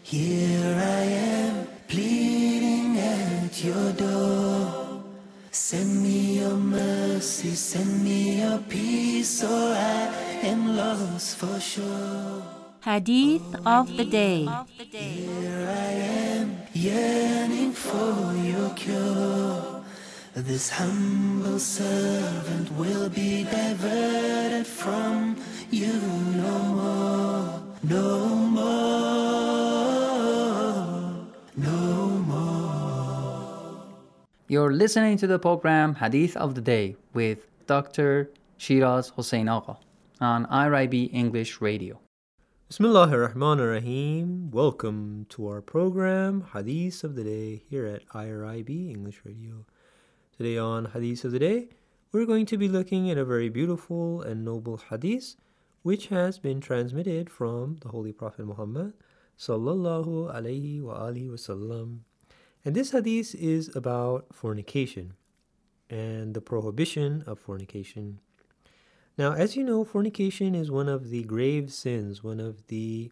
Here I am, pleading at your door. Send me your mercy, send me your peace, or I am lost for sure. Hadith of the Day. Here I am, yearning for your cure. This humble servant will be diverted from you no more, no more, no more. You're listening to the program Hadith of the Day with Dr. Shiraz Hossein Agha on IRIB English Radio. Bismillahir Rahmanir Rahim. Welcome to our program Hadith of the Day here at IRIB English Radio. Today on Hadith of the Day, we're going to be looking at a very beautiful and noble hadith which has been transmitted from the Holy Prophet Muhammad sallallahu alaihi wa alihi wasallam. And this hadith is about fornication and the prohibition of fornication. Now, as you know, fornication is one of the grave sins, one of the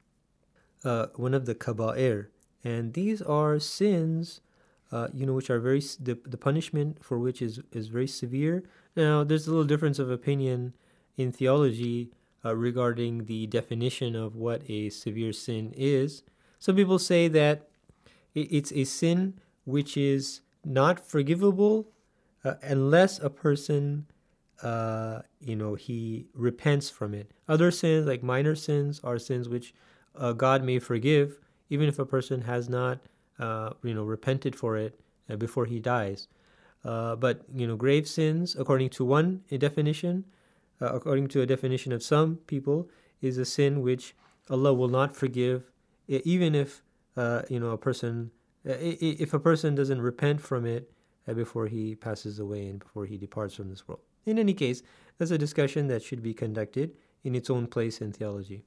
kaba'ir, and these are sins, which are the punishment for which is very severe. Now, there's a little difference of opinion in theology regarding the definition of what a severe sin is. Some people say that it's a sin which is not forgivable unless a person he repents from it. Other sins, like minor sins, are sins which God may forgive, even if a person has not, repented for it before he dies. But grave sins, according to according to a definition of some people, is a sin which Allah will not forgive, even if if a person doesn't repent from it before he passes away and before he departs from this world. In any case, that's a discussion that should be conducted in its own place in theology.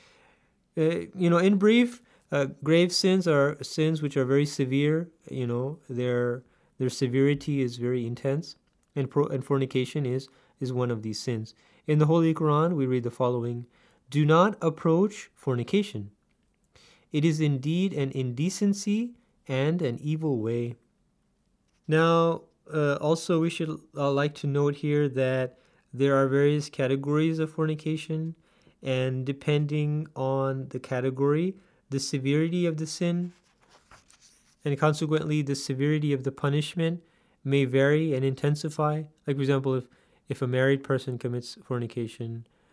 In brief, grave sins are sins which are very severe. Their severity is very intense, and fornication is one of these sins. In the Holy Quran, we read the following: "Do not approach fornication. It is indeed an indecency and an evil way." Now, also, we should like to note here that there are various categories of fornication, and depending on the category, the severity of the sin, and consequently the severity of the punishment may vary and intensify. Like, for example, if a married person commits fornication,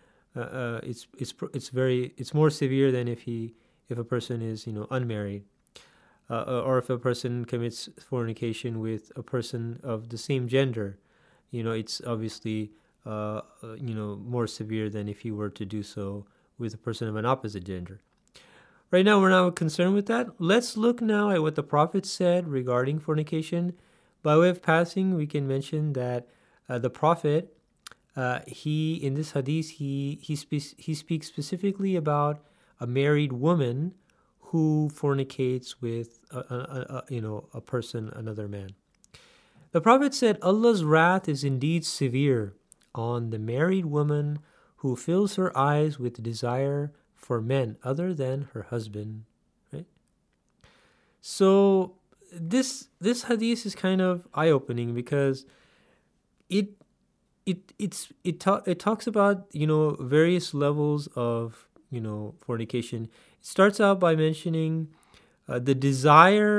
it's more severe than if a person is unmarried. Or if a person commits fornication with a person of the same gender, it's obviously more severe than if he were to do so with a person of an opposite gender. Right now, we're not concerned with that. Let's look now at what the Prophet said regarding fornication. By way of passing, we can mention that the Prophet, in this hadith, he speaks specifically about a married woman who fornicates with a person, another man. The Prophet said, "Allah's wrath is indeed severe on the married woman who fills her eyes with desire for men other than her husband." Right? So this hadith is kind of eye-opening because it talks about various levels of fornication. It starts out by mentioning the desire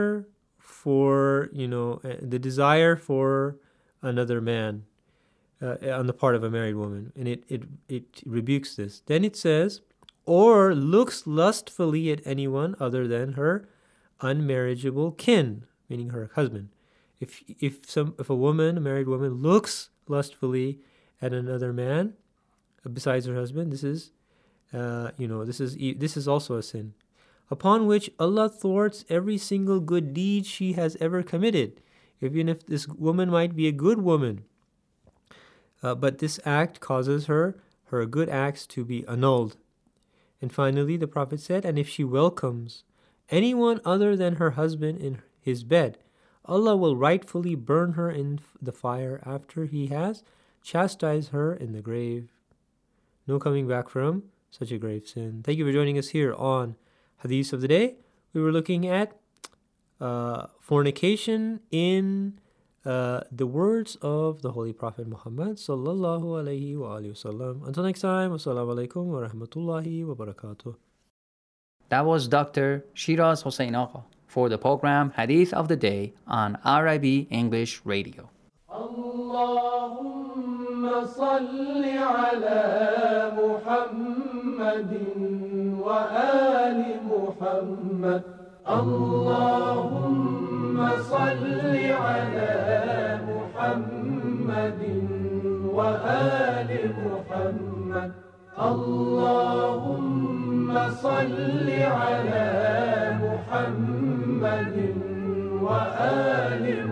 for another man on the part of a married woman, and it rebukes this. Then it says, "or looks lustfully at anyone other than her unmarriageable kin," meaning her husband. If a married woman, looks lustfully at another man besides her husband, this is also a sin, upon which Allah thwarts every single good deed she has ever committed, even if this woman might be a good woman. But this act causes her good acts to be annulled. And finally, the Prophet said, "And if she welcomes anyone other than her husband in his bed, Allah will rightfully burn her in the fire after he has chastised her in the grave." No coming back from such a grave sin. Thank you for joining us here on hadith of the day, we were looking at fornication in the words of the Holy Prophet Muhammad sallallahu alaihi wa alihi wasallam. Until next time, assalamu alaikum wa rahmatullahi wa barakatuh. That was Dr. Shiraz Hossein Agha for the program Hadith of the Day on RIB English Radio. Allahumma salli ala Muhammadin wa ali Muhammad. Allahumma salli ala Muhammadin wa ali Muhammad. Allahumma salli ala Muhammadin wa ali